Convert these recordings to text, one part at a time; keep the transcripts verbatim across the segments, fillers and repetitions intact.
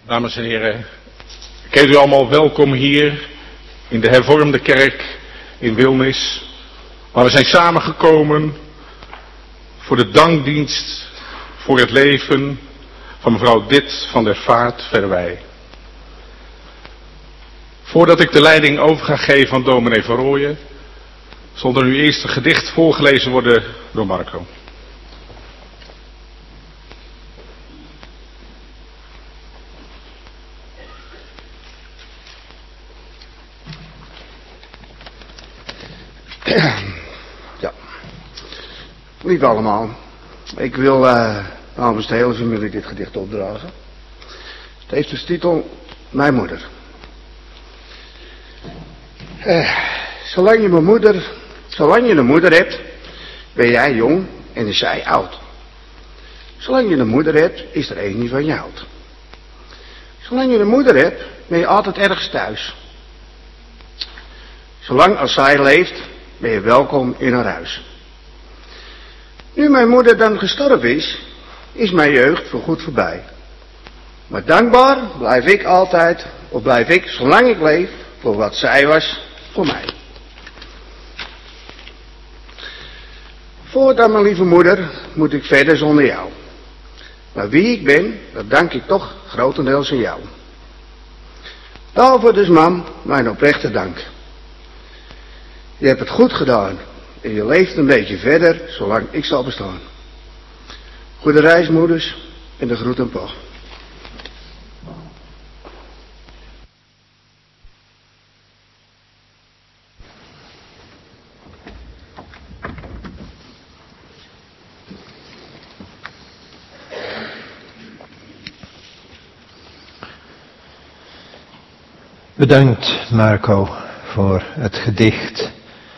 Dames en heren, ik heet u allemaal welkom hier in de hervormde kerk in Wilnis. Maar we zijn samengekomen voor de dankdienst voor het leven van mevrouw Dit van der Vaart Verwij. Voordat ik de leiding over ga geven aan dominee Van Rooyen, zal er nu eerst een gedicht voorgelezen worden door Marco. Ja, lieve allemaal, ik wil uh, namens de hele familie dit gedicht opdragen. Het heeft de titel Mijn moeder. Uh, zolang je mijn moeder, zolang je een moeder hebt, ben jij jong en is zij oud. Zolang je een moeder hebt, is er één die van je houdt. Zolang je een moeder hebt, ben je altijd ergens thuis. Zolang als zij leeft, ben je welkom in haar huis. Nu mijn moeder dan gestorven is, is mijn jeugd voorgoed voorbij. Maar dankbaar blijf ik altijd, of blijf ik, zolang ik leef, voor wat zij was voor mij. Voordat mijn lieve moeder, moet ik verder zonder jou. Maar wie ik ben, dat dank ik toch grotendeels aan jou. Daarvoor dus, mam, mijn oprechte dank. Je hebt het goed gedaan en je leeft een beetje verder, zolang ik zal bestaan. Goede reis, moeders, en de groet aan pa. Bedankt, Marco, voor het gedicht,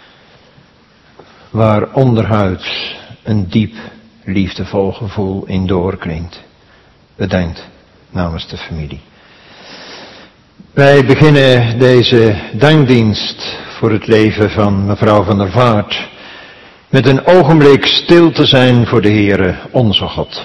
waar onderhuids een diep liefdevol gevoel in doorklinkt. Bedankt namens de familie. Wij beginnen deze dankdienst voor het leven van mevrouw van der Vaart met een ogenblik stil te zijn voor de Heere onze God.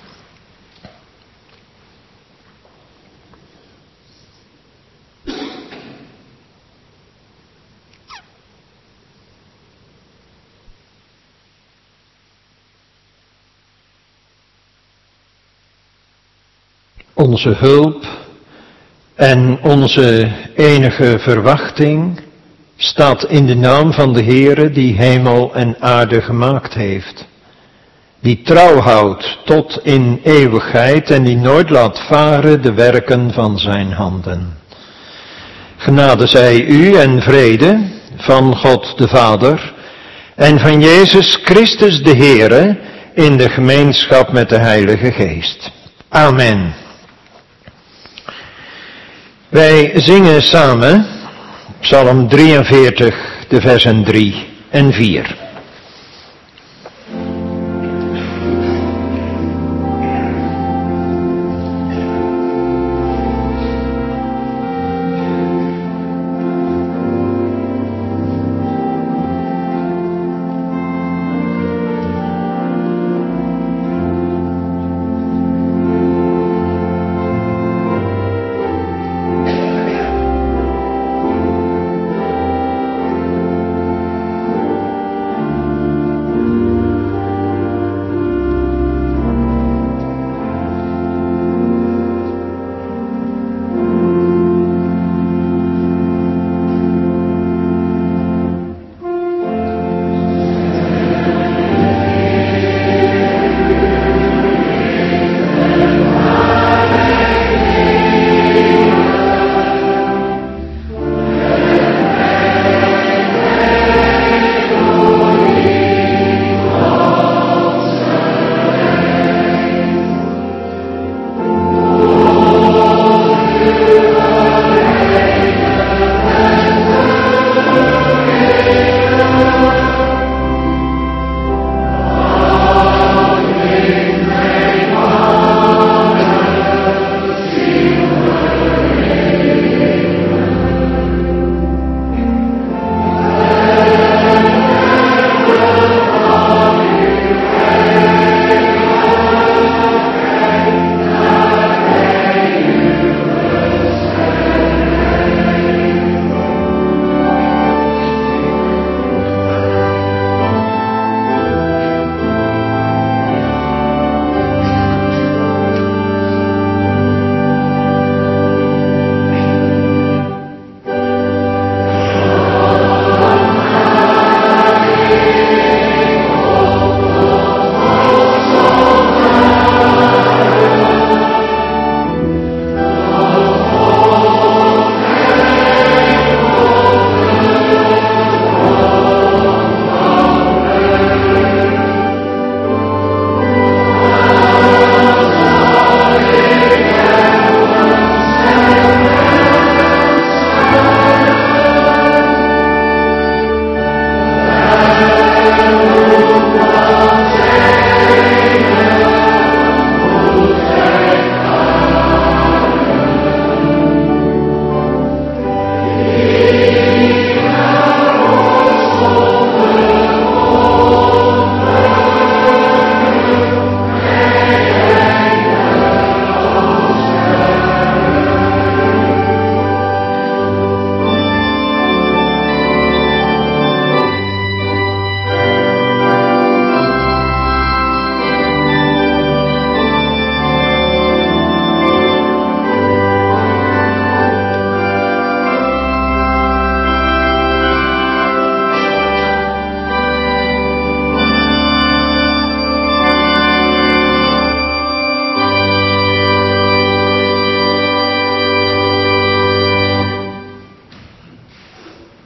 Onze hulp en onze enige verwachting staat in de naam van de Heere die hemel en aarde gemaakt heeft. Die trouw houdt tot in eeuwigheid en die nooit laat varen de werken van zijn handen. Genade zij u en vrede van God de Vader en van Jezus Christus de Heere in de gemeenschap met de Heilige Geest. Amen. Wij zingen samen Psalm drieënveertig, de versen drie en vier.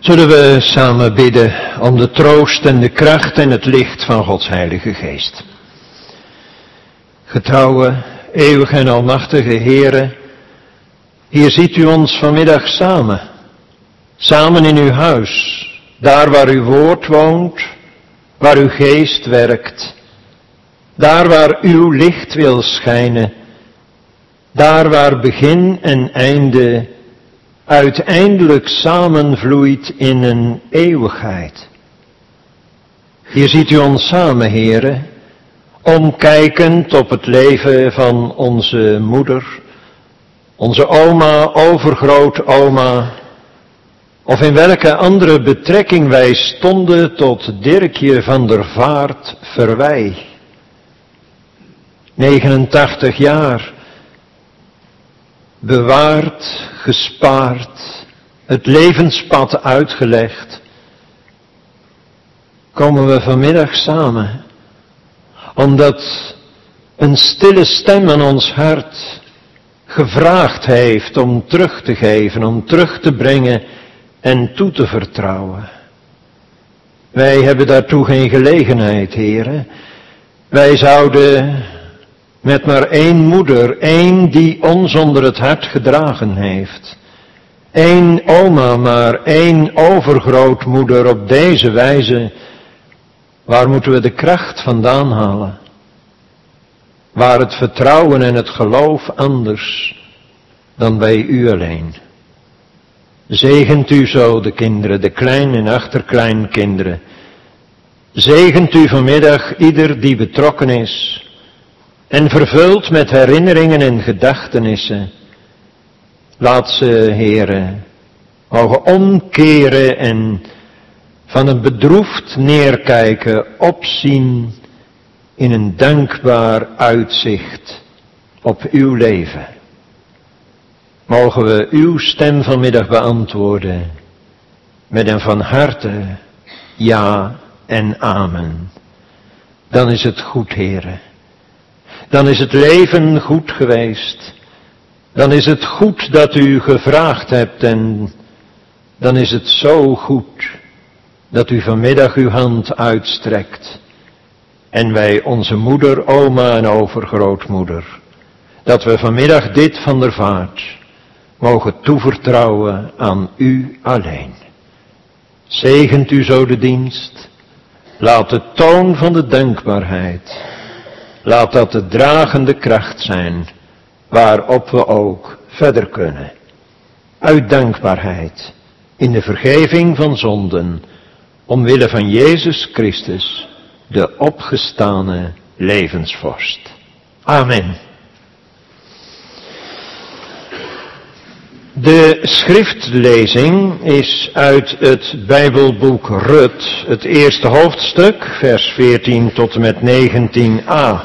Zullen we samen bidden om de troost en de kracht en het licht van Gods Heilige Geest. Getrouwe, eeuwige en almachtige Heere, hier ziet u ons vanmiddag samen. Samen in uw huis, daar waar uw woord woont, waar uw geest werkt. Daar waar uw licht wil schijnen. Daar waar begin en einde uiteindelijk samenvloeit in een eeuwigheid. Hier ziet u ons samen, Heere, omkijkend op het leven van onze moeder, onze oma, overgrootoma, of in welke andere betrekking wij stonden tot Dirkje van der Vaart Verwij. negenentachtig jaar, bewaard, gespaard, het levenspad uitgelegd, komen we vanmiddag samen, omdat een stille stem aan ons hart gevraagd heeft om terug te geven, om terug te brengen en toe te vertrouwen. Wij hebben daartoe geen gelegenheid, heren. Wij zouden met maar één moeder, één die ons onder het hart gedragen heeft, één oma, maar één overgrootmoeder op deze wijze, waar moeten we de kracht vandaan halen? Waar het vertrouwen en het geloof anders dan bij u alleen? Zegent u zo de kinderen, de klein- en achterkleinkinderen. Zegent u vanmiddag ieder die betrokken is en vervuld met herinneringen en gedachtenissen. Laat ze, Heere, mogen omkeren en van een bedroefd neerkijken opzien in een dankbaar uitzicht op uw leven. Mogen we uw stem vanmiddag beantwoorden met een van harte ja en amen. Dan is het goed, Heere. Dan is het leven goed geweest. Dan is het goed dat u gevraagd hebt en dan is het zo goed dat u vanmiddag uw hand uitstrekt en wij onze moeder, oma en overgrootmoeder, dat we vanmiddag dit van der Vaart mogen toevertrouwen aan u alleen. Zegent u zo de dienst, laat de toon van de dankbaarheid, laat dat de dragende kracht zijn waarop we ook verder kunnen. Uit dankbaarheid in de vergeving van zonden, omwille van Jezus Christus, de opgestane levensvorst. Amen. De schriftlezing is uit het Bijbelboek Rut, het eerste hoofdstuk, vers veertien tot en met negentien a.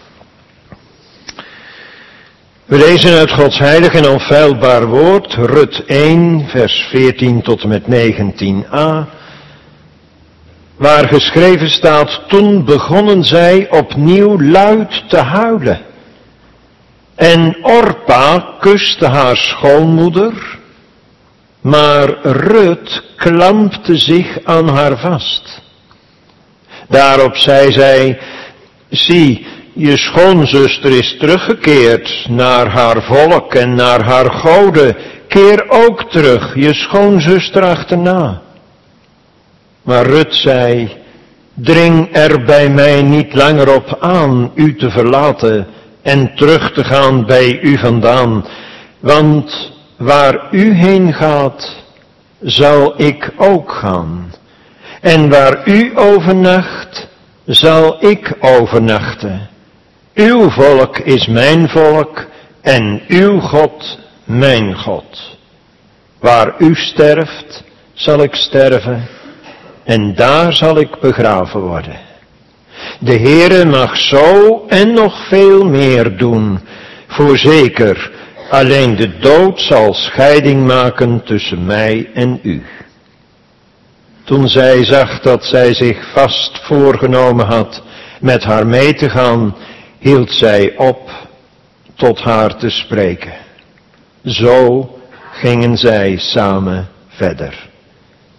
We lezen uit Gods heilig en onfeilbaar woord, Rut één, vers veertien tot en met negentien a, waar geschreven staat: toen begonnen zij opnieuw luid te huilen. En Orpa kuste haar schoonmoeder, maar Rut klampte zich aan haar vast. Daarop zei zij: zie, je schoonzuster is teruggekeerd naar haar volk en naar haar goden. Keer ook terug, je schoonzuster achterna. Maar Rut zei: dring er bij mij niet langer op aan u te verlaten en terug te gaan bij u vandaan, want waar u heen gaat, zal ik ook gaan. En waar u overnacht, zal ik overnachten. Uw volk is mijn volk en uw God mijn God. Waar u sterft, zal ik sterven en daar zal ik begraven worden. De Heere mag zo en nog veel meer doen. Voorzeker, alleen de dood zal scheiding maken tussen mij en u. Toen zij zag dat zij zich vast voorgenomen had met haar mee te gaan, hield zij op tot haar te spreken. Zo gingen zij samen verder.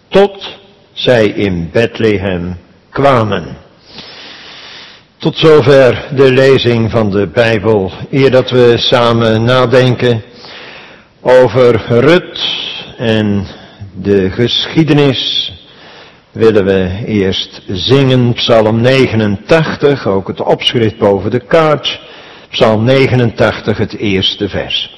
tot zij in Bethlehem kwamen. Tot zover de lezing van de Bijbel. Eer dat we samen nadenken over Rut en de geschiedenis, willen we eerst zingen Psalm negenentachtig, ook het opschrift boven de kaart. Psalm negenentachtig, het eerste vers.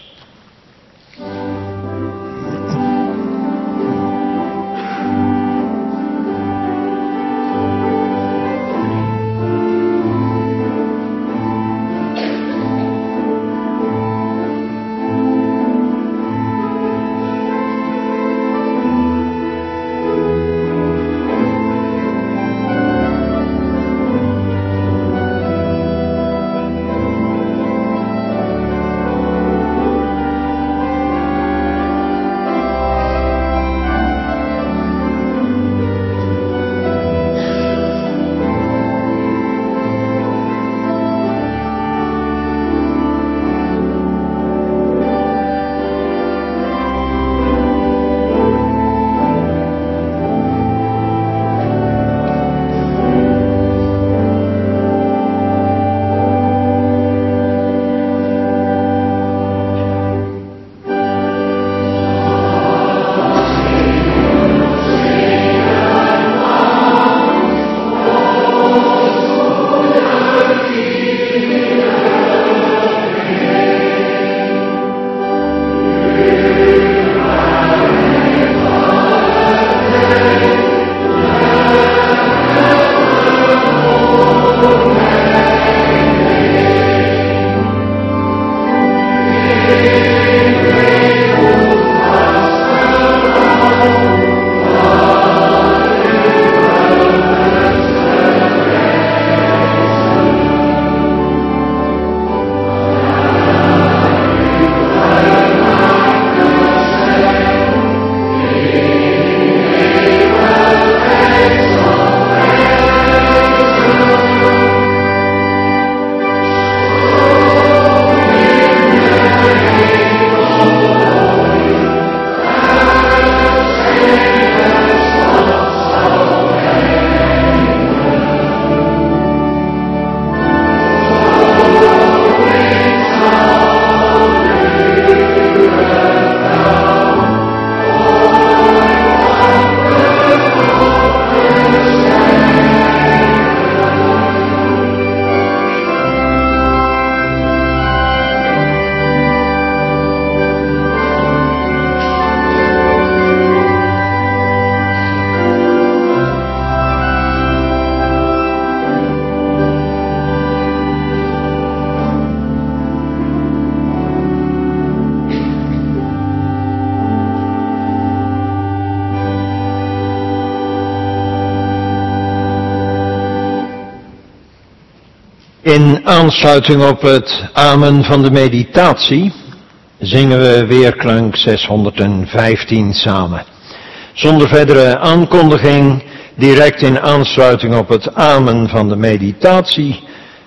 In aansluiting op het amen van de meditatie zingen we weerklank zeshonderdvijftien samen. Zonder verdere aankondiging, direct in aansluiting op het amen van de meditatie,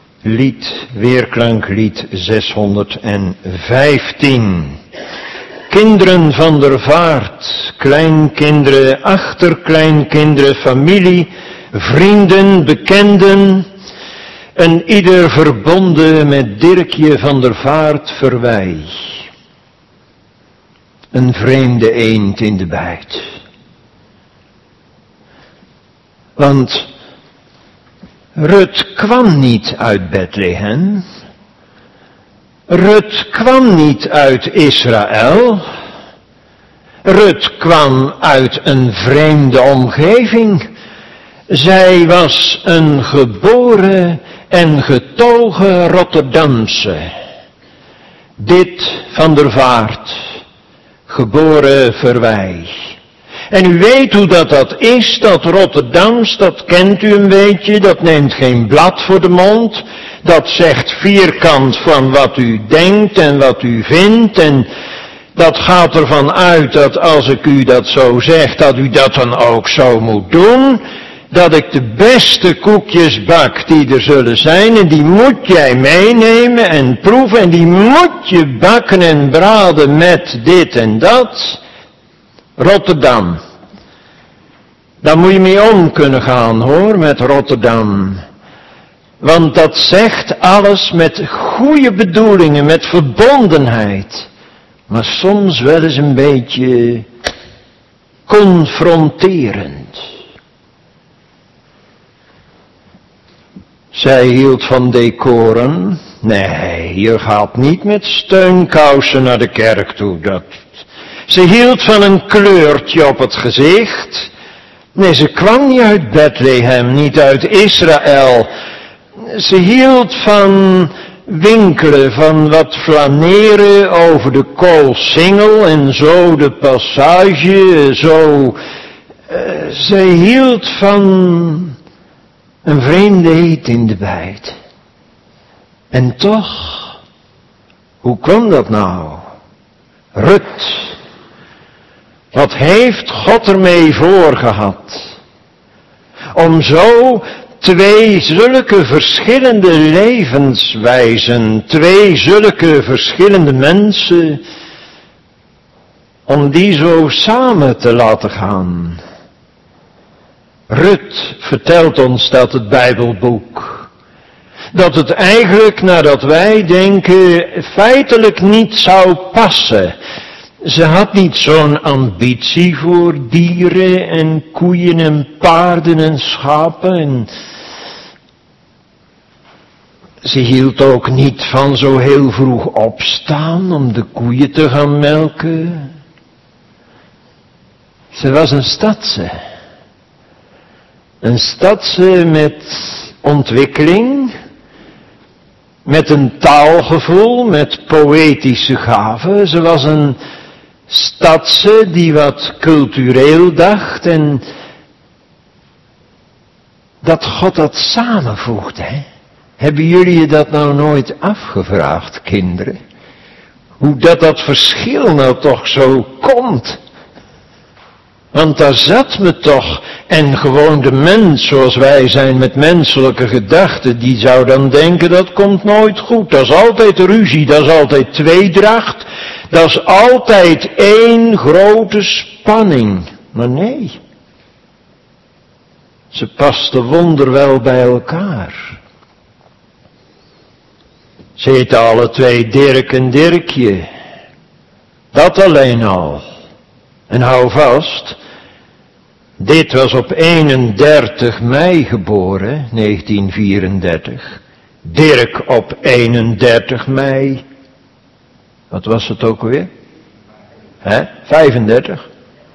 lied, weerklank lied zeshonderdvijftien. Kinderen van der vaart, kleinkinderen, achterkleinkinderen, familie, vrienden, bekenden, en ieder verbonden met Dirkje van der Vaart verwij. Een vreemde eend in de bijt. Want Rut kwam niet uit Bethlehem. Rut kwam niet uit Israël. Rut kwam uit een vreemde omgeving. Zij was een geboren en getogen Rotterdamse. Dit van der Vaart, geboren Verwij. En u weet hoe dat dat is, dat Rotterdams, dat kent u een beetje, dat neemt geen blad voor de mond. Dat zegt vierkant van wat u denkt en wat u vindt en dat gaat ervan uit dat als ik u dat zo zeg, dat u dat dan ook zo moet doen. Dat ik de beste koekjes bak die er zullen zijn en die moet jij meenemen en proeven en die moet je bakken en braden met dit en dat. Rotterdam. Daar moet je mee om kunnen gaan, hoor, met Rotterdam. Want dat zegt alles met goede bedoelingen, met verbondenheid. Maar soms wel eens een beetje confronterend. Zij hield van decoren. Nee, je gaat niet met steunkousen naar de kerk toe. Dat. Ze hield van een kleurtje op het gezicht. Nee, ze kwam niet uit Bethlehem, niet uit Israël. Ze hield van winkelen, van wat flaneren over de Koolsingel en zo de passage, zo. Uh, zij hield van een vreemde eet in de bijt. En toch, hoe kwam dat nou? Rut, wat heeft God ermee voorgehad? Om zo twee zulke verschillende levenswijzen, twee zulke verschillende mensen, om die zo samen te laten gaan. Rut vertelt ons dat het Bijbelboek, dat het eigenlijk, nadat wij denken, feitelijk niet zou passen. Ze had niet zo'n ambitie voor dieren en koeien en paarden en schapen. En ze hield ook niet van zo heel vroeg opstaan om de koeien te gaan melken. Ze was een stadse. Een stadse met ontwikkeling, met een taalgevoel, met poëtische gaven. Ze was een stadse die wat cultureel dacht en dat God dat samenvoegt, hè? Hebben jullie je dat nou nooit afgevraagd, kinderen? Hoe dat dat verschil nou toch zo komt? Want daar zat me toch, en gewoon de mens zoals wij zijn met menselijke gedachten, die zou dan denken dat komt nooit goed. Dat is altijd ruzie, dat is altijd tweedracht, dat is altijd één grote spanning. Maar nee, ze pasten wonderwel bij elkaar. Ze heten alle twee Dirk en Dirkje. Dat alleen al. En hou vast, dit was op eenendertig mei geboren, negentien vierendertig. Dirk op eenendertig mei. Wat was het ook alweer? Hè? vijfendertig.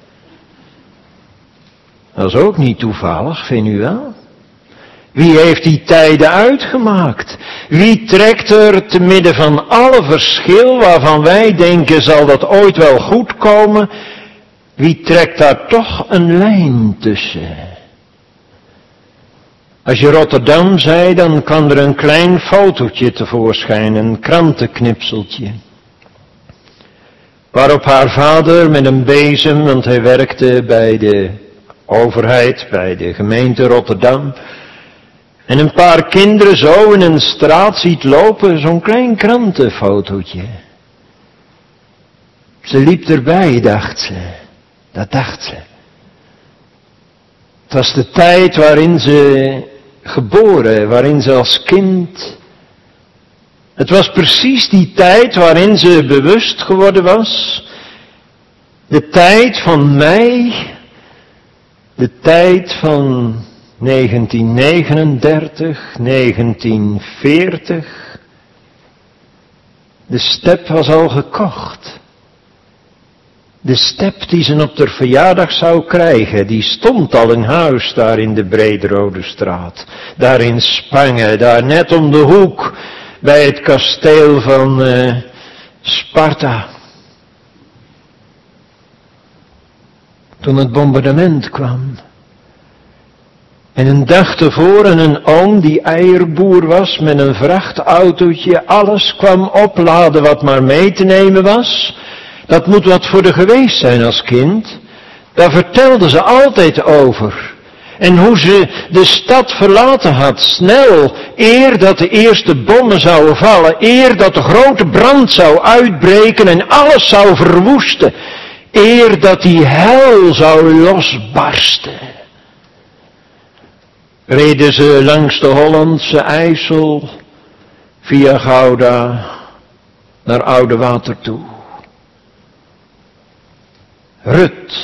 Dat is ook niet toevallig, vind u wel? Wie heeft die tijden uitgemaakt? Wie trekt er te midden van alle verschil waarvan wij denken zal dat ooit wel goed komen? Wie trekt daar toch een lijn tussen? Als je Rotterdam zei, dan kwam er een klein fotootje tevoorschijn, een krantenknipseltje. Waarop haar vader met een bezem, want hij werkte bij de overheid, bij de gemeente Rotterdam, en een paar kinderen zo in een straat ziet lopen, zo'n klein krantenfotootje. Ze liep erbij, dacht ze. Dat dacht ze. Het was de tijd waarin ze geboren, waarin ze als kind. Het was precies die tijd waarin ze bewust geworden was. De tijd van mei. De tijd van negentien negenendertig, negentien veertig. De step was al gekocht. De step die ze op haar verjaardag zou krijgen, die stond al in huis daar in de Brederode straat. Daar in Spangen, daar net om de hoek bij het kasteel van uh, Sparta. Toen het bombardement kwam. En een dag tevoren een oom die eierboer was met een vrachtautootje alles kwam opladen wat maar mee te nemen was. Dat moet wat voor de geweest zijn als kind. Daar vertelden ze altijd over. En hoe ze de stad verlaten had, snel, eer dat de eerste bommen zouden vallen, eer dat de grote brand zou uitbreken en alles zou verwoesten, eer dat die hel zou losbarsten. reden ze langs de Hollandse IJssel via Gouda naar Oudewater toe. Rut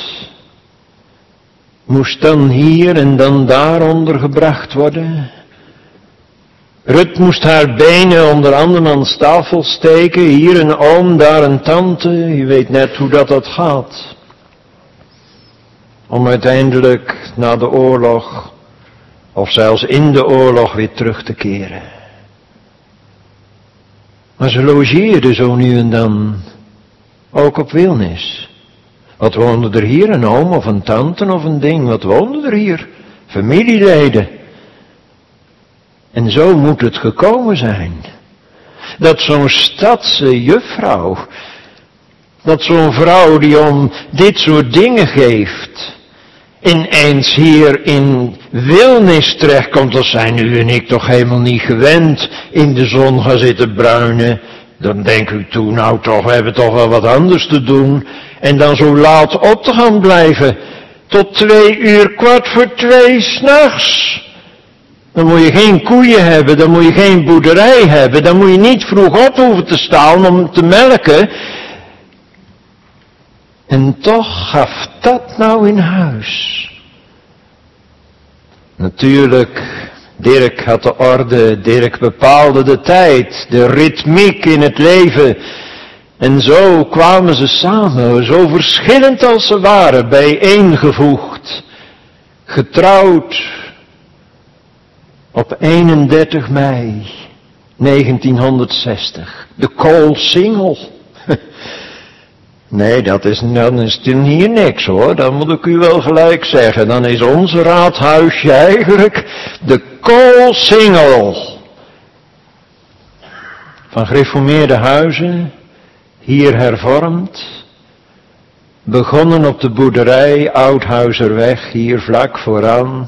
moest dan hier en dan daar ondergebracht worden. Rut moest haar benen onder andermans tafel steken, hier een oom, daar een tante, je weet net hoe dat dat gaat. Om uiteindelijk na de oorlog, of zelfs in de oorlog, weer terug te keren. Maar ze logeerden zo nu en dan, ook op Wilnis. Wat woonde er hier, een oom of een tante of een ding, wat woonde er hier? Familieleden. En zo moet het gekomen zijn. Dat zo'n stadse juffrouw, dat zo'n vrouw die om dit soort dingen geeft, ineens hier in Wilnis terechtkomt. Dat zijn u en ik toch helemaal niet gewend, in de zon gaan zitten bruinen. Dan denk u toe, nou toch, we hebben toch wel wat anders te doen. En dan zo laat op te gaan blijven, tot twee uur, kwart voor twee, 's nachts. Dan moet je geen koeien hebben, dan moet je geen boerderij hebben, dan moet je niet vroeg op hoeven te staan om te melken. En toch gaf dat nou in huis. Natuurlijk, Dirk had de orde, Dirk bepaalde de tijd, de ritmiek in het leven. En zo kwamen ze samen, zo verschillend als ze waren, bijeengevoegd, getrouwd op eenendertig mei negentienhonderdzestig. De koolsingel. Nee, dat is, dan is het hier niks hoor, dat moet ik u wel gelijk zeggen. Dan is ons raadhuisje eigenlijk de koolsingel. Van gereformeerde huizen, hier hervormd, begonnen op de boerderij Oudhuizerweg, hier vlak vooraan.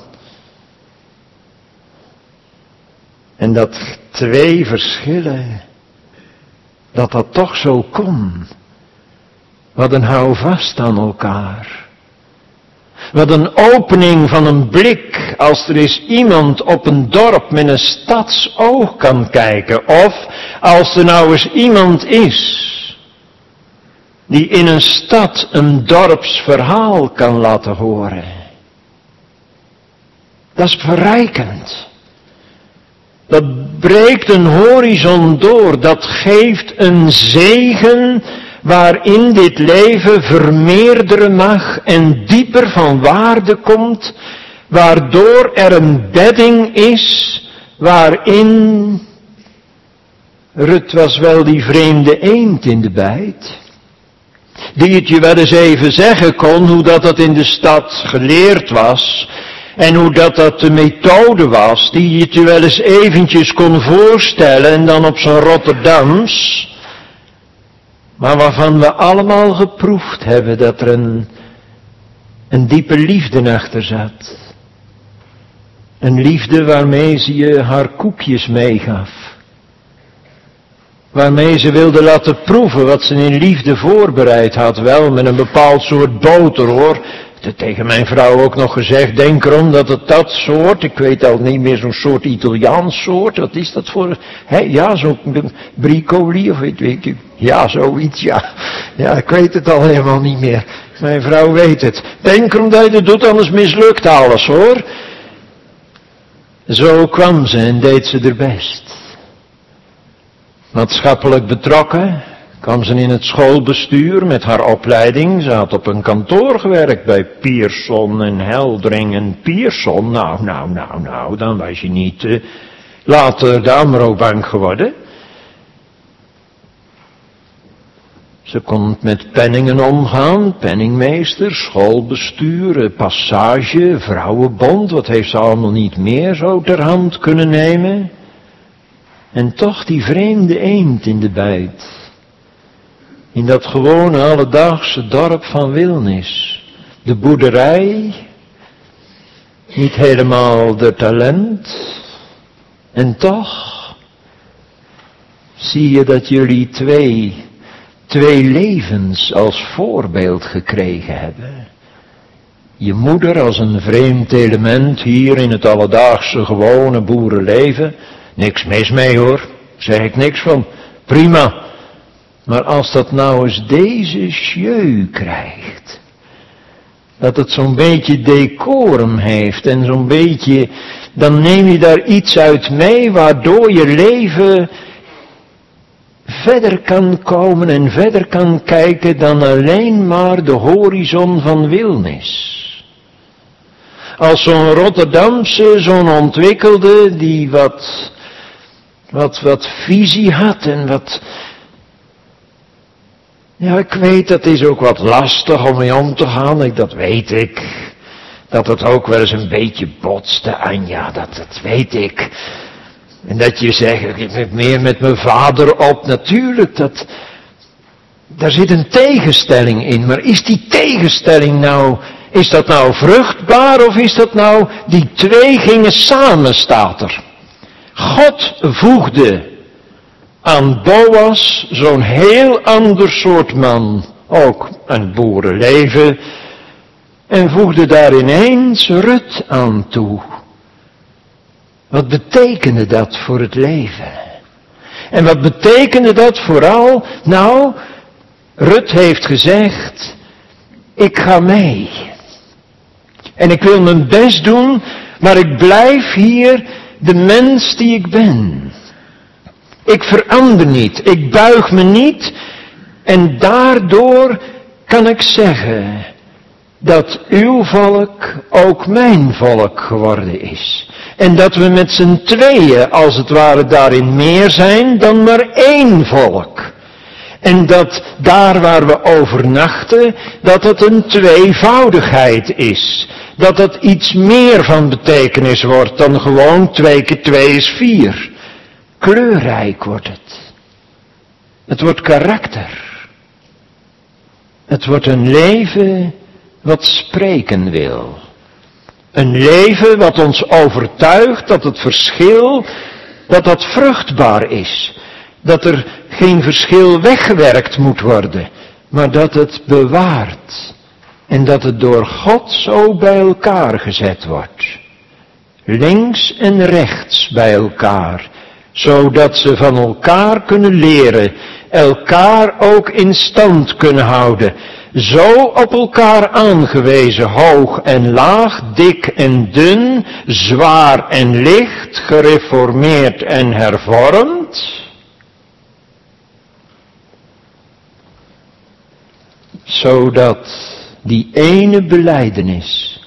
En dat twee verschillen, dat dat toch zo kon. Wat een houvast aan elkaar. Wat een opening van een blik, als er eens iemand op een dorp met een stadsoog kan kijken. Of als er nou eens iemand is, die in een stad een dorpsverhaal kan laten horen. Dat is verrijkend. Dat breekt een horizon door, dat geeft een zegen waarin dit leven vermeerderen mag en dieper van waarde komt, waardoor er een bedding is waarin, Rut was wel die vreemde eend in de bijt, die het je wel eens even zeggen kon hoe dat dat in de stad geleerd was en hoe dat dat de methode was, die het je wel eens eventjes kon voorstellen en dan op zijn Rotterdams, maar waarvan we allemaal geproefd hebben dat er een, een diepe liefde achter zat. Een liefde waarmee ze je haar koekjes meegaf. Waarmee ze wilde laten proeven wat ze in liefde voorbereid had. Wel met een bepaald soort boter hoor. Ik heb tegen mijn vrouw ook nog gezegd, denk erom dat het dat soort, ik weet al niet meer, zo'n soort Italiaans soort, wat is dat voor, hè, ja, zo'n bricoli of weet, weet u, ja, zoiets, ja. Ja, ik weet het al helemaal niet meer. Mijn vrouw weet het. Denk erom dat je het doet, anders mislukt alles hoor. Zo kwam ze en deed ze haar best. Maatschappelijk betrokken kwam ze in het schoolbestuur met haar opleiding. Ze had op een kantoor gewerkt bij Pierson en Heldring en Pierson. Nou, nou, nou, nou, dan was je niet uh, later de Amro-bank geworden. Ze kon met penningen omgaan, penningmeester, schoolbestuur, passage, vrouwenbond. Wat heeft ze allemaal niet meer zo ter hand kunnen nemen? En toch die vreemde eend in de bijt. In dat gewone alledaagse dorp van Wilnis. De boerderij. Niet helemaal de talent. En toch zie je dat jullie twee, twee levens als voorbeeld gekregen hebben. Je moeder als een vreemd element hier in het alledaagse gewone boerenleven. Niks mis mee hoor, zeg ik niks van. Prima. Maar als dat nou eens deze sjeu krijgt. Dat het zo'n beetje decorum heeft en zo'n beetje, dan neem je daar iets uit mee waardoor je leven verder kan komen en verder kan kijken dan alleen maar de horizon van Wilnis. Als zo'n Rotterdamse, zo'n ontwikkelde, die wat, wat, wat visie had en wat, ja, ik weet, dat is ook wat lastig om mee om te gaan, ik, dat weet ik. Dat het ook wel eens een beetje botste, Anja, dat, dat weet ik. En dat je zegt, ik heb meer met mijn vader op, natuurlijk, dat, daar zit een tegenstelling in. Maar is die tegenstelling nou, is dat nou vruchtbaar of is dat nou, die twee gingen samen, staat er. God voegde aan Boas zo'n heel ander soort man, ook een boerenleven, en voegde daar ineens Rut aan toe. Wat betekende dat voor het leven? En wat betekende dat vooral? Nou, Rut heeft gezegd, ik ga mee. En ik wil mijn best doen, maar ik blijf hier de mens die ik ben. Ik verander niet, ik buig me niet en daardoor kan ik zeggen dat uw volk ook mijn volk geworden is. En dat we met z'n tweeën als het ware daarin meer zijn dan maar één volk. En dat daar waar we overnachten, dat het een tweevoudigheid is. Dat het iets meer van betekenis wordt dan gewoon twee keer twee is vier. Kleurrijk wordt het. Het wordt karakter. Het wordt een leven wat spreken wil. Een leven wat ons overtuigt dat het verschil, dat dat vruchtbaar is. Dat er geen verschil weggewerkt moet worden, maar dat het bewaart. En dat het door God zo bij elkaar gezet wordt. Links en rechts bij elkaar. Zodat ze van elkaar kunnen leren. Elkaar ook in stand kunnen houden. Zo op elkaar aangewezen, hoog en laag, dik en dun, zwaar en licht, gereformeerd en hervormd. Zodat die ene belijdenis,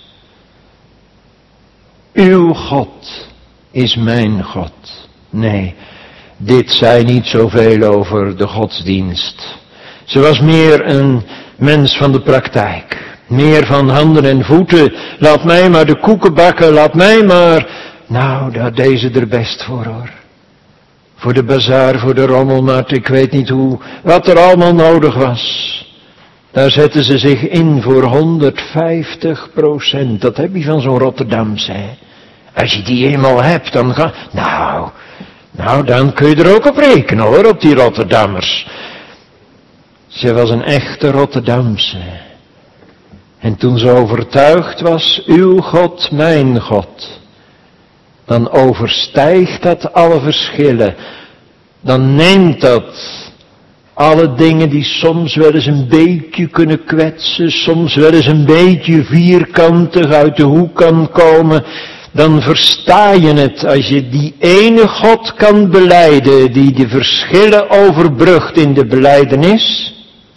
uw God is mijn God. Nee, dit zei niet zoveel over de godsdienst. Ze was meer een mens van de praktijk. Meer van handen en voeten. Laat mij maar de koeken bakken, laat mij maar. Nou, daar deed ze er best voor hoor. Voor de bazaar, voor de rommelmarkt, ik weet niet hoe, wat er allemaal nodig was. Daar zetten ze zich in voor honderdvijftig procent. Dat heb je van zo'n Rotterdamse. Hè? Als je die eenmaal hebt, dan ga... Nou, nou, dan kun je er ook op rekenen hoor, op die Rotterdammers. Ze was een echte Rotterdamse. En toen ze overtuigd was, uw God, mijn God, dan overstijgt dat alle verschillen. Dan neemt dat alle dingen die soms wel eens een beetje kunnen kwetsen, soms wel eens een beetje vierkantig uit de hoek kan komen. Dan versta je het als je die ene God kan belijden die de verschillen overbrugt in de belijdenis.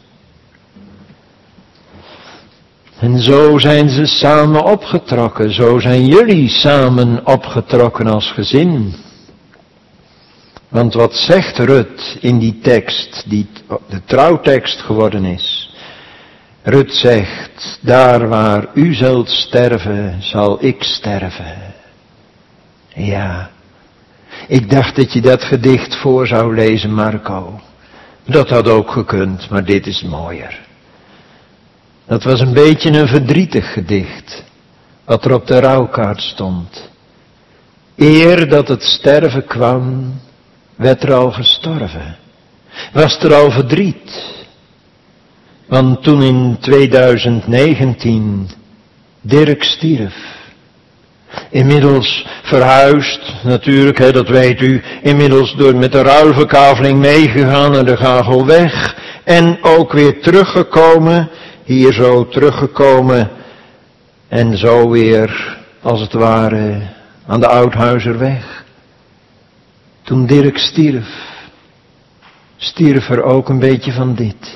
En zo zijn ze samen opgetrokken, zo zijn jullie samen opgetrokken als gezin. Want wat zegt Rut in die tekst, die de trouwtekst geworden is? Rut zegt, daar waar u zult sterven, zal ik sterven. Ja, ik dacht dat je dat gedicht voor zou lezen, Marco. Dat had ook gekund, maar dit is mooier. Dat was een beetje een verdrietig gedicht, wat er op de rouwkaart stond. Eer dat het sterven kwam, werd er al gestorven. Was er al verdriet. Want toen in tweeduizend negentien Dirk stierf. Inmiddels verhuisd, natuurlijk, hè, dat weet u, inmiddels door met de ruilverkaveling meegegaan naar de Gagelweg en ook weer teruggekomen, hier zo teruggekomen en zo weer, als het ware, aan de Oudhuizerweg. Toen Dirk stierf, stierf er ook een beetje van dit.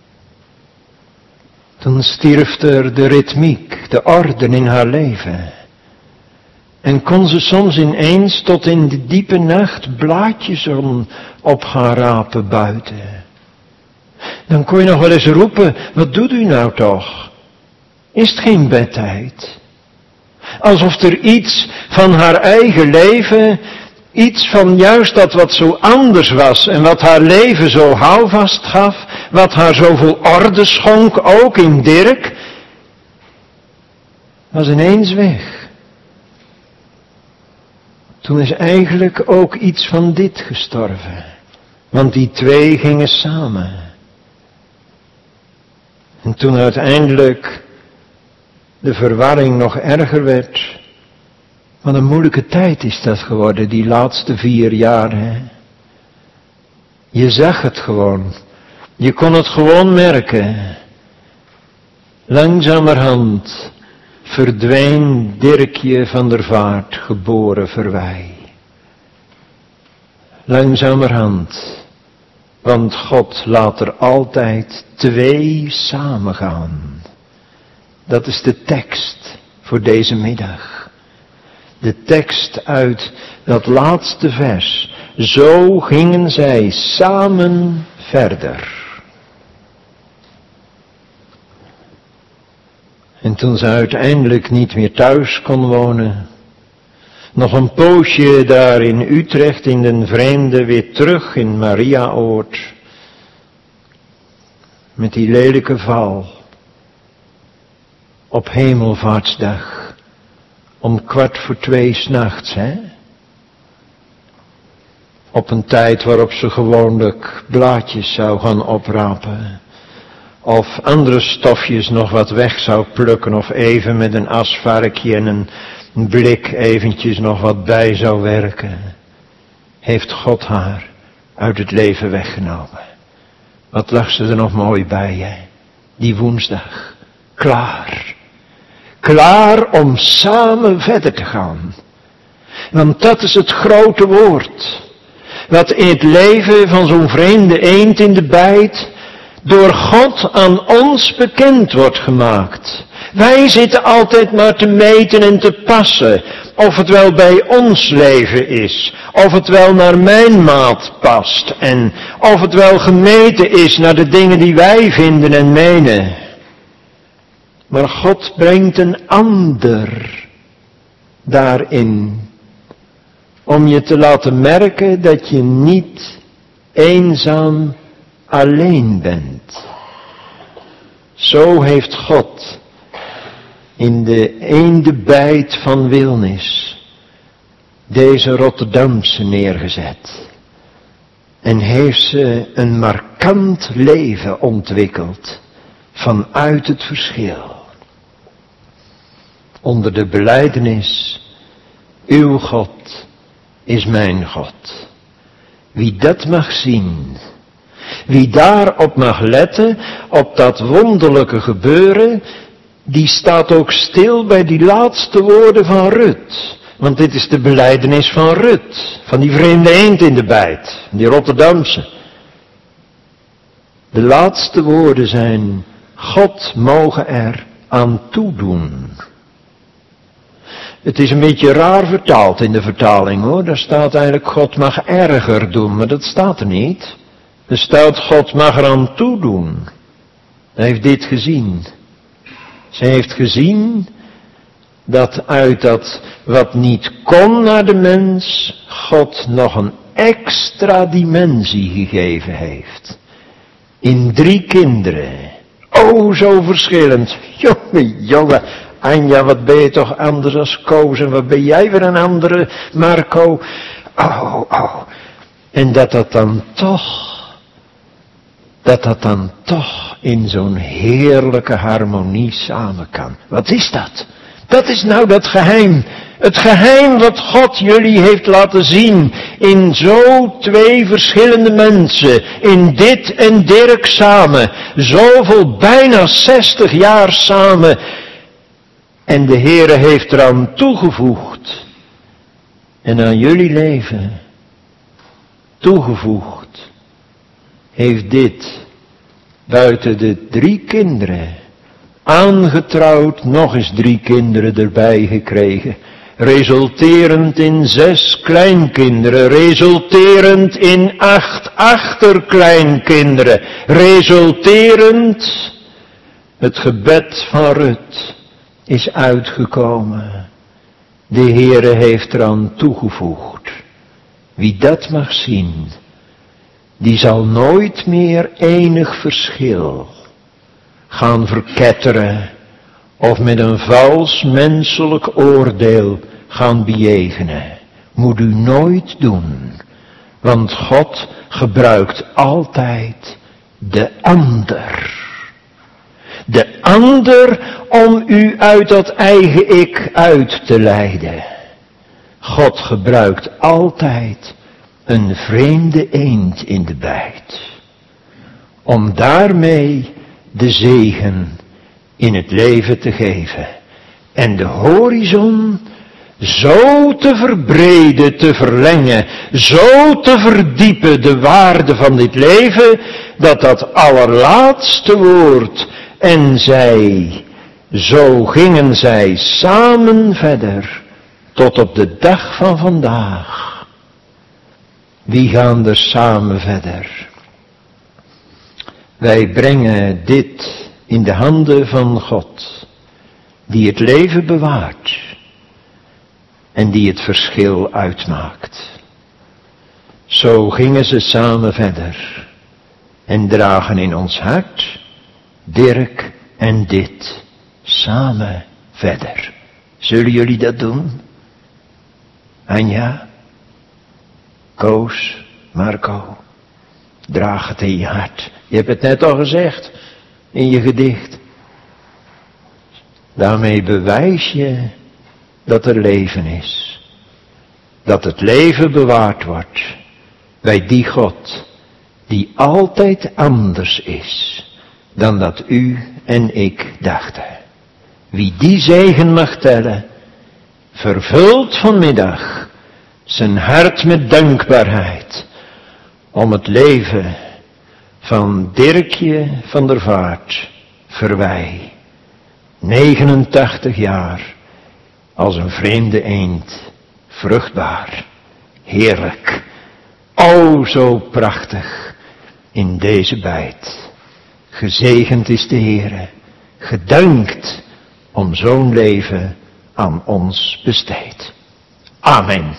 Toen stierf er de ritmiek, de orde in haar leven. En kon ze soms ineens tot in de diepe nacht blaadjes om op gaan rapen buiten. Dan kon je nog wel eens roepen, wat doet u nou toch? Is het geen bedtijd? Alsof er iets van haar eigen leven, iets van juist dat wat zo anders was en wat haar leven zo houvast gaf, wat haar zoveel orde schonk, ook in Dirk, was ineens weg. Toen is eigenlijk ook iets van dit gestorven. Want die twee gingen samen. En toen uiteindelijk de verwarring nog erger werd. Wat een moeilijke tijd is dat geworden, die laatste vier jaar. Hè? Je zag het gewoon. Je kon het gewoon merken. Langzamerhand verdween Dirkje van der Vaart, geboren Verwij. Langzamerhand, want God laat er altijd twee samengaan. Dat is de tekst voor deze middag. De tekst uit dat laatste vers. Zo gingen zij samen verder. En toen ze uiteindelijk niet meer thuis kon wonen, nog een poosje daar in Utrecht in den vreemde, weer terug in Mariaoord, met die lelijke val, op Hemelvaartsdag, om kwart voor twee 's nachts, hè? Op een tijd waarop ze gewoonlijk blaadjes zou gaan oprapen. Of andere stofjes nog wat weg zou plukken. Of even met een asvarkje en een blik eventjes nog wat bij zou werken. Heeft God haar uit het leven weggenomen. Wat lag ze er nog mooi bij, hè? Die woensdag. Klaar. Klaar om samen verder te gaan. Want dat is het grote woord. Wat in het leven van zo'n vreemde eend in de bijt door God aan ons bekend wordt gemaakt. Wij zitten altijd maar te meten en te passen. Of het wel bij ons leven is. Of het wel naar mijn maat past. En of het wel gemeten is naar de dingen die wij vinden en menen. Maar God brengt een ander daarin. Om je te laten merken dat je niet eenzaam alleen bent. Zo heeft God in de eendebijt van Wilnis deze Rotterdamse neergezet. En heeft ze een markant leven ontwikkeld vanuit het verschil. Onder de belijdenis, uw God is mijn God. Wie dat mag zien, wie daarop mag letten, op dat wonderlijke gebeuren, die staat ook stil bij die laatste woorden van Rut. Want dit is de belijdenis van Rut, van die vreemde eend in de bijt, die Rotterdamse. De laatste woorden zijn, God mogen er aan toedoen. Het is een beetje raar vertaald in de vertaling hoor. Daar staat eigenlijk God mag erger doen, maar dat staat er niet. Er staat God mag er aan toedoen. Hij heeft dit gezien. Zij heeft gezien dat uit dat wat niet kon naar de mens, God nog een extra dimensie gegeven heeft. In drie kinderen. Oh, zo verschillend. Jongen, jongen. Anja, wat ben je toch anders als Koos en wat ben jij weer een andere, Marco. Oh, oh. En dat dat dan toch, dat dat dan toch in zo'n heerlijke harmonie samen kan. Wat is dat? Dat is nou dat geheim. Het geheim wat God jullie heeft laten zien in zo twee verschillende mensen, in dit en Dirk samen, zoveel bijna zestig jaar samen. En de Heere heeft eraan toegevoegd en aan jullie leven toegevoegd, heeft dit buiten de drie kinderen, aangetrouwd nog eens drie kinderen erbij gekregen. Resulterend in zes kleinkinderen, resulterend in acht achterkleinkinderen, resulterend, het gebed van Rut is uitgekomen. De Heere heeft eraan toegevoegd. Wie dat mag zien, die zal nooit meer enig verschil gaan verketteren of met een vals menselijk oordeel gaan bejegenen. Moet u nooit doen, want God gebruikt altijd de ander. De ander om u uit dat eigen ik uit te leiden. God gebruikt altijd een vreemde eend in de bijt, om daarmee de zegen in het leven te geven en de horizon zo te verbreden, te verlengen, zo te verdiepen de waarde van dit leven, dat dat allerlaatste woord, en zij, zo gingen zij samen verder tot op de dag van vandaag. Wie gaan er samen verder? Wij brengen dit in de handen van God, die het leven bewaart en die het verschil uitmaakt. Zo gingen ze samen verder en dragen in ons hart Dirk en dit samen verder. Zullen jullie dat doen? Anja, Koos, Marco, draag het in je hart. Je hebt het net al gezegd in je gedicht. Daarmee bewijs je dat er leven is. Dat het leven bewaard wordt bij die God die altijd anders is dan dat u en ik dachten. Wie die zegen mag tellen, vervult vanmiddag zijn hart met dankbaarheid om het leven van Dirkje van der Vaart Verwij. negenentachtig jaar als een vreemde eend, vruchtbaar, heerlijk, o zo prachtig in deze bijt. Gezegend is de Heere, gedankt om zo'n leven aan ons besteed. Amen.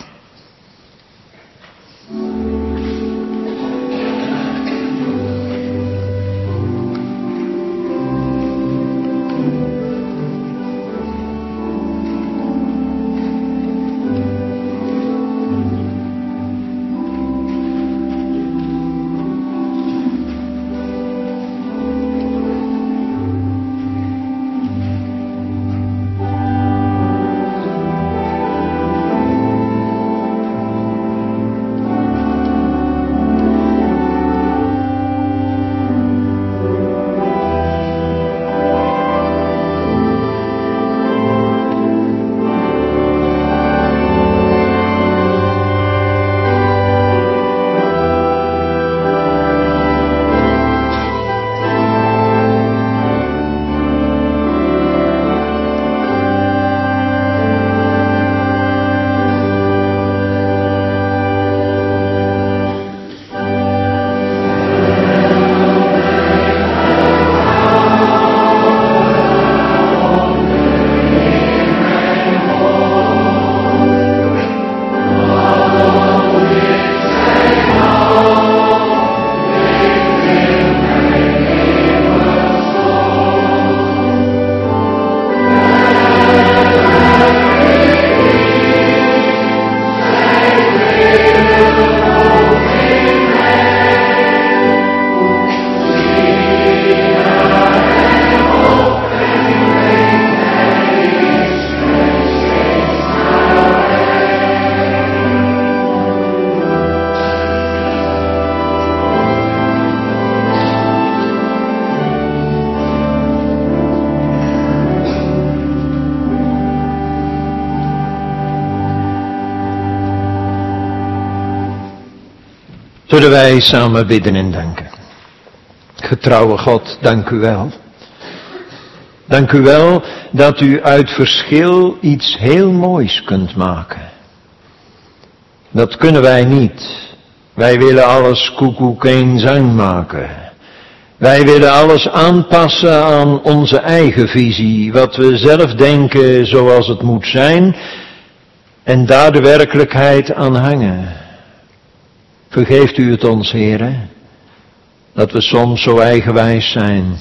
Zullen wij samen bidden en danken. Getrouwe God, dank u wel. Dank u wel dat u uit verschil iets heel moois kunt maken. Dat kunnen wij niet. Wij willen alles koekoekeen zang maken. Wij willen alles aanpassen aan onze eigen visie, wat we zelf denken zoals het moet zijn, en daar de werkelijkheid aan hangen. Vergeeft u het ons, Heere, dat we soms zo eigenwijs zijn,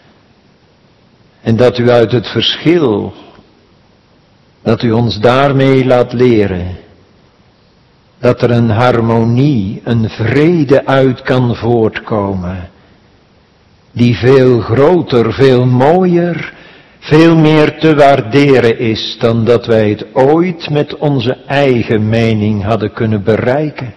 en dat u uit het verschil, dat u ons daarmee laat leren, dat er een harmonie, een vrede uit kan voortkomen, die veel groter, veel mooier, veel meer te waarderen is dan dat wij het ooit met onze eigen mening hadden kunnen bereiken.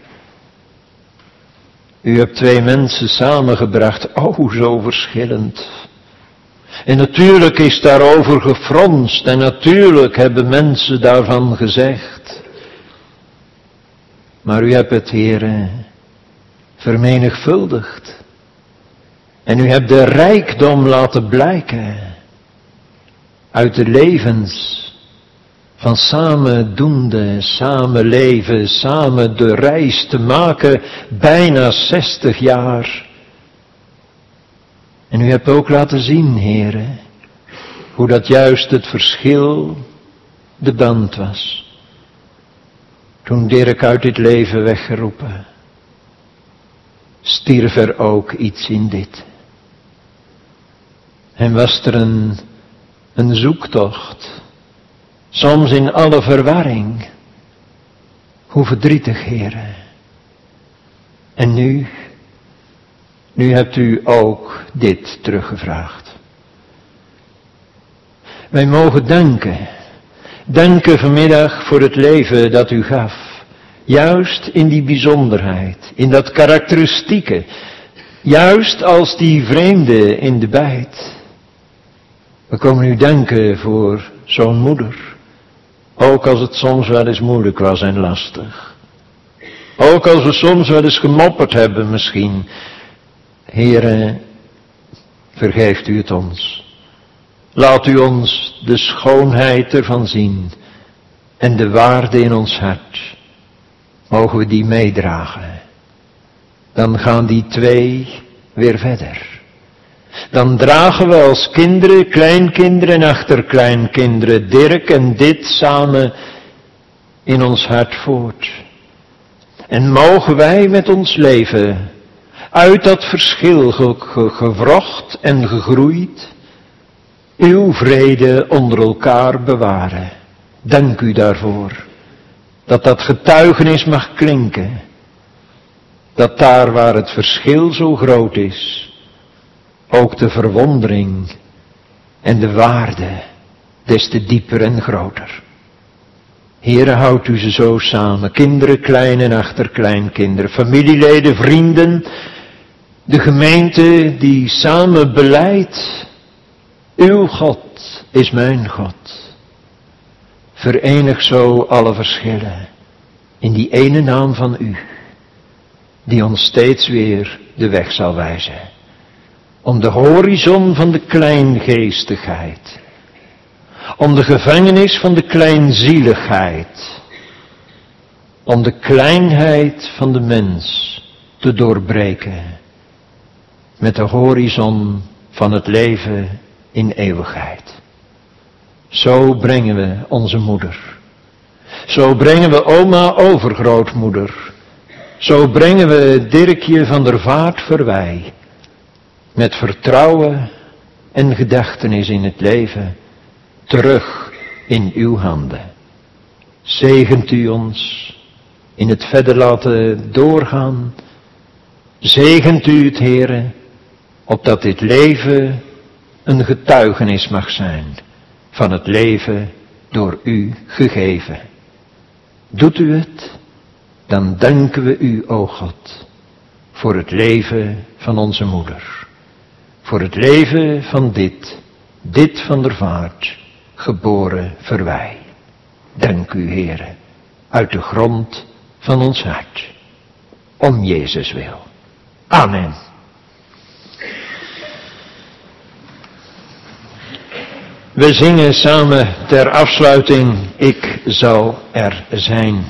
U hebt twee mensen samengebracht, oh zo verschillend. En natuurlijk is daarover gefronst en natuurlijk hebben mensen daarvan gezegd. Maar u hebt het, Heere, vermenigvuldigd. En u hebt de rijkdom laten blijken uit de levens van samen doende, samen leven, samen de reis te maken, bijna zestig jaar. En u hebt ook laten zien, Heere, hoe dat juist het verschil de band was. Toen Dirk uit dit leven weggeroepen, stierf er ook iets in dit. En was er een, een zoektocht, soms in alle verwarring. Hoe verdrietig, Heere. En nu, nu hebt u ook dit teruggevraagd. Wij mogen danken. Danken vanmiddag voor het leven dat u gaf. Juist in die bijzonderheid, in dat karakteristieke. Juist als die vreemde in de bijt. We komen u danken voor zo'n moeder. Ook als het soms wel eens moeilijk was en lastig. Ook als we soms wel eens gemopperd hebben misschien. Heere, vergeeft u het ons. Laat u ons de schoonheid ervan zien en de waarde in ons hart. Mogen we die meedragen. Dan gaan die twee weer verder. Dan dragen we als kinderen, kleinkinderen en achterkleinkinderen Dirk en dit samen in ons hart voort. En mogen wij met ons leven uit dat verschil ge- ge- gevrocht en gegroeid uw vrede onder elkaar bewaren. Dank u daarvoor. Dat dat getuigenis mag klinken. Dat daar waar het verschil zo groot is, ook de verwondering en de waarde des te dieper en groter. Heere, houdt u ze zo samen. Kinderen, klein en achterkleinkinderen, familieleden, vrienden. De gemeente die samen beleidt. Uw God is mijn God. Verenig zo alle verschillen in die ene naam van u, die ons steeds weer de weg zal wijzen. Om de horizon van de kleingeestigheid, om de gevangenis van de kleinzieligheid, om de kleinheid van de mens te doorbreken met de horizon van het leven in eeuwigheid. Zo brengen we onze moeder. Zo brengen we oma overgrootmoeder. Zo brengen we Dirkje van der Vaart Verwij. Met vertrouwen en gedachtenis in het leven terug in uw handen. Zegent u ons in het verder laten doorgaan. Zegent u het, Heere, opdat dit leven een getuigenis mag zijn van het leven door u gegeven. Doet u het, dan danken we u, o God, voor het leven van onze moeder. Voor het leven van dit, dit van der Vaart, geboren Verwij. Dank u, Heere, uit de grond van ons hart. om Jezus wil. Amen. We zingen samen ter afsluiting, ik zal er zijn.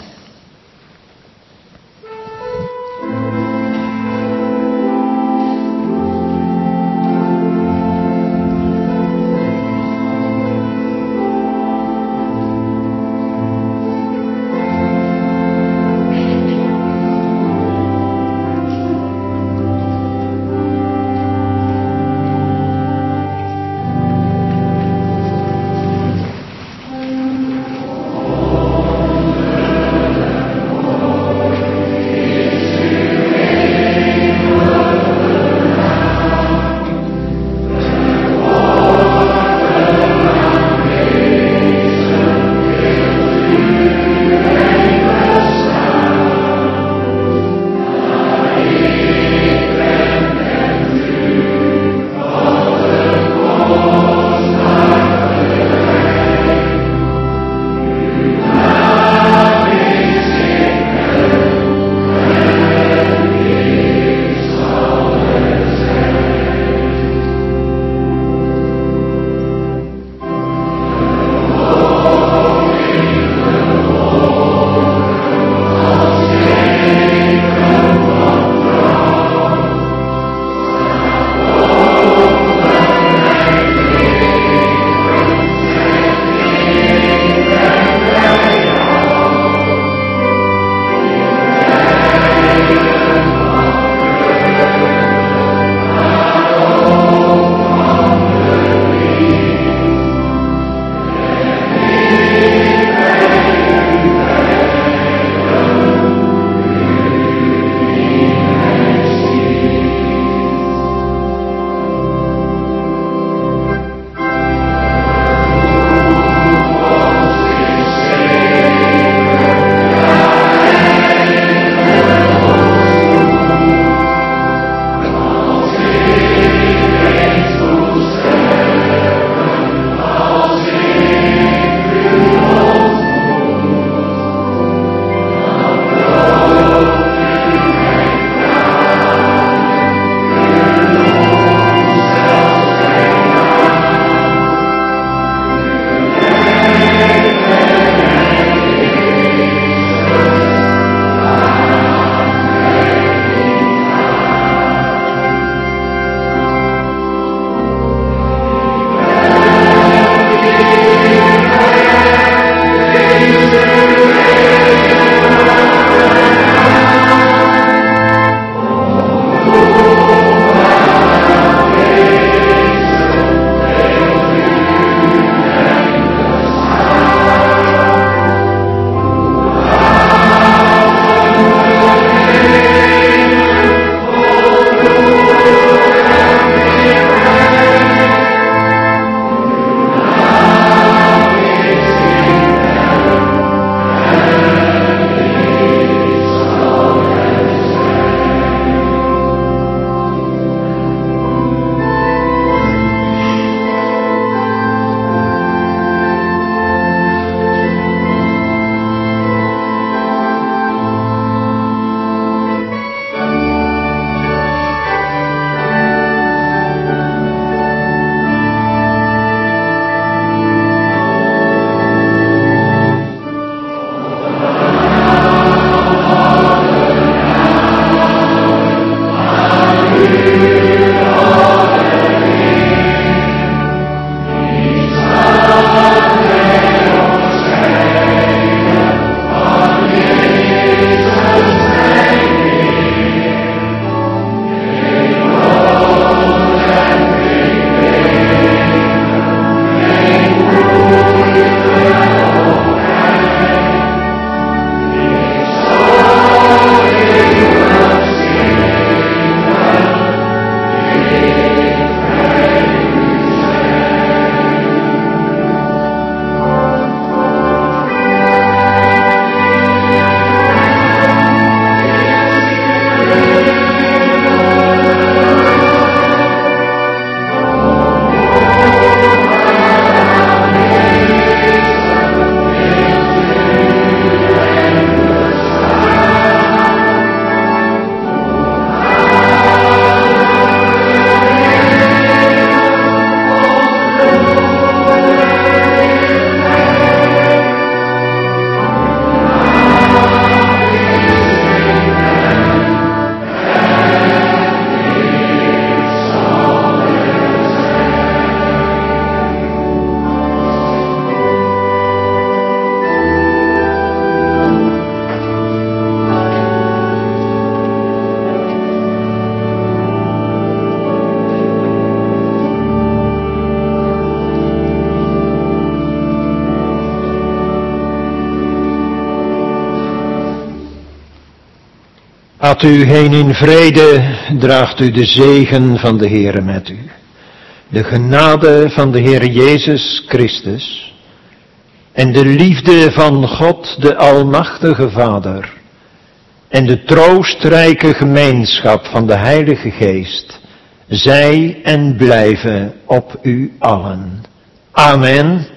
Gaat u heen in vrede, draagt u de zegen van de Heere met u. De genade van de Heer Jezus Christus en de liefde van God de Almachtige Vader en de troostrijke gemeenschap van de Heilige Geest zij en blijven op u allen. Amen.